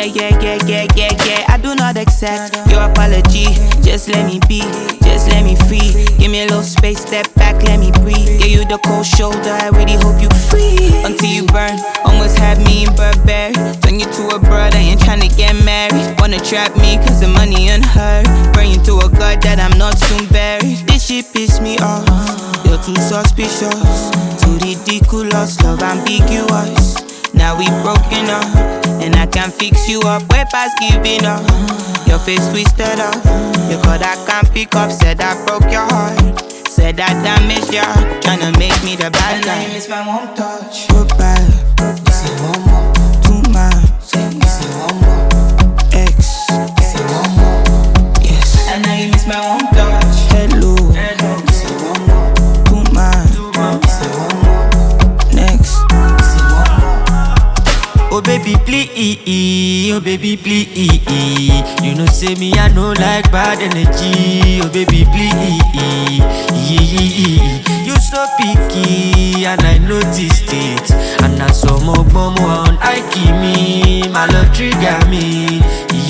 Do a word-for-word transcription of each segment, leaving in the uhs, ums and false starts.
yeah, yeah, yeah, yeah, yeah. I do not accept your apology. Just let me be, just let me free. Give me a little space, step back, let me breathe. Yeah, you the cold shoulder, I really hope you free. Until you burn, almost have me in Burberry. Turn you to a brother, ain't tryna get married. Wanna trap me cause the money unheard. Praying to a God that I'm not soon buried. This shit piss me off, you're too suspicious. Too ridiculous, love ambiguous. Now we broken up, and I can fix you up. Way past giving up, your face twisted up. You call I can't pick up, said I broke your heart. Said I damaged your heart, tryna make me the bad guy. And I miss my one touch. Goodbye, goodbye. Say one more. Too much. Say one more. X. Say one more. Yes. And now you miss my one touch. Hello. Hello. Say one more. Too much. Too much. Say one more. Next. Say one more. Oh baby please, oh baby please. You know say me I no like bad energy. Oh baby please. You so picky and I noticed it. And I saw more bomb on I keep me. My love trigger me.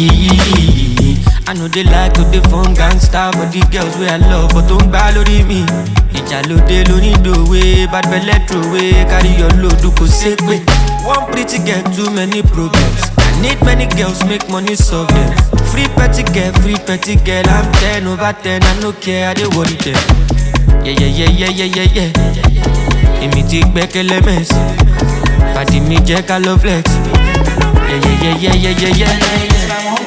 I know they like to the phone gangster, but the girls where I love but don't balance me. Ijalo de lo need the way, bad belly throw away. Carry your load, do go sick way. One pretty girl, too many problems. I need many girls, make money solve them. Free petty girl, free petty girl. I'm ten over ten, I no care, I dey worry them. Yeah, yeah, yeah, yeah, yeah, yeah, yeah. Emi ti gbẹ́kẹ̀lé mess. Party me jẹ́ ká lọ flex. Yeah, yeah, yeah, yeah, yeah, yeah, yeah.